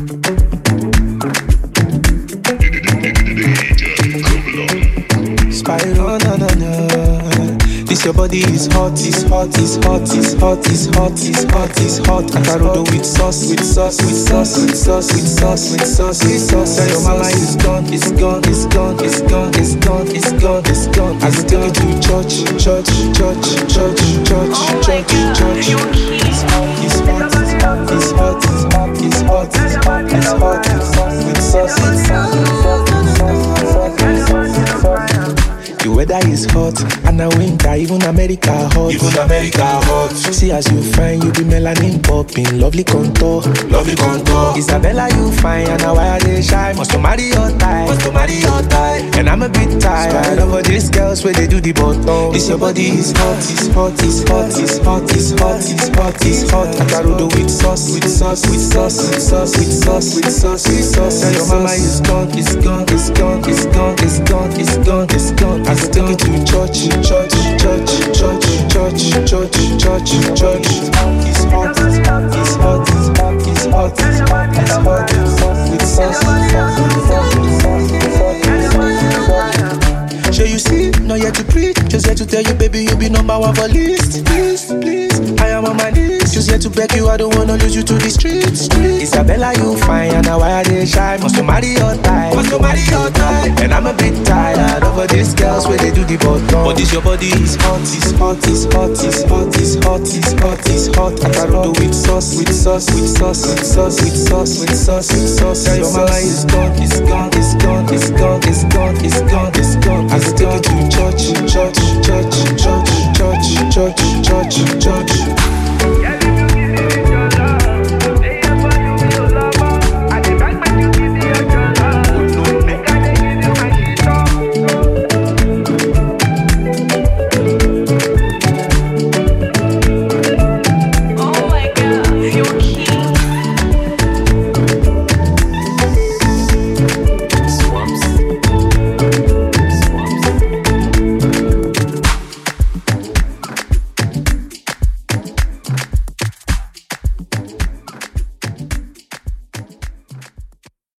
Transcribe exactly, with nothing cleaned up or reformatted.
Spyro, na na na. This your body is hot, is hot, is hot, is hot, is hot, is hot, is hot. Akarodo with sauce, with sauce, with sauce, with sauce, with sauce, with sauce, with sauce. Tell your mama it's gone, it's gone, it's gone, it's gone, it's gone, it's gone, it's gone. I will take you to church, church, church, church, church, church, church. It's hot, it's hot, it's hot, it's hot, it's hot, it's hot, it's hot, it's hot, with sauce, with sauce, with sauce, with sauce, with sauce, with sauce, with sauce. The weather is hot, and the winter, even America hot. Even America hot. See as you fine, you be melanin popping, lovely contour, lovely contour. Isabella, you fine, and now why they shy? Must to marry your type, must to marry your type. And I'm a bit tired of all these girls where they do the bottom. This your body is hot, is hot, is hot, is hot, is hot, is hot, is hot. Akarodo with sauce, with sauce, with sauce, with sauce, with sauce, with sauce, with sauce. Tell your mama it's gone, it's gone, it's gone, it's gone, it's gone, it's gone, it's gone. I will take you to church, church, church, church, church, church, church, church. It's hot, it's hot, it's hot, it's hot, it's hot, it's hot, it's hot, it's hot, with sauce, with sauce, with sauce, with sauce, with sauce, with sauce. Sure you see, not yet to preach, just here to tell you, baby, you be number one for list. Please, please, I am on my knees, just here to beg you, I don't wanna lose you to the streets. streets. Isabella, you fine, and now why are they shy? Must to marry your type, must to marry your type. And I'm a bit tired of all these girls where they do the bottom. But this your body is hot, is hot, is hot, is hot, is hot, is hot, is hot. Akarodo with sauce, with sauce, with sauce, with sauce, with sauce, with sauce, with sauce. Tell your mama it's gone, it's gone, it's gone, it's gone, it's gone, it's gone, it's gone. I will take you to church, church, church, church, church, church, church, church.